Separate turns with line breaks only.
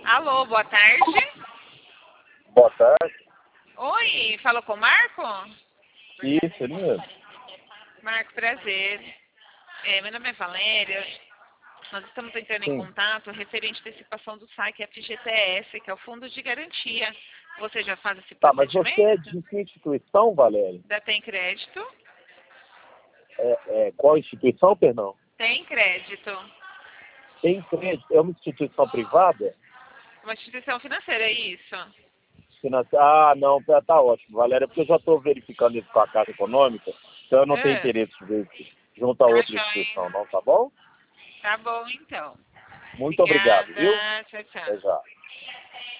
Alô, boa tarde.
Boa tarde.
Oi, falou com o Marco?
Isso, ele mesmo.
Marco, prazer. Meu nome é Valéria. Nós estamos entrando em
Sim.
contato referente à antecipação do SAC FGTS, que é o Fundo de Garantia. Você já faz esse
Tá, mas você é
procedimento?
de que instituição, Valéria?
Já tem crédito?
Qual instituição, perdão?
Tem crédito.
Tem crédito? É uma instituição privada?
Uma instituição financeira, é isso?
Ah, não, tá ótimo, Valéria, porque eu já estou verificando isso com a Caixa Econômica, então eu não tenho
Ah,
interesse de ver isso junto a
tá
outra
joia.
instituição, não, tá bom?
Tá bom, então.
Muito obrigado, viu?
Obrigada. Tchau,
Até
tchau.
já.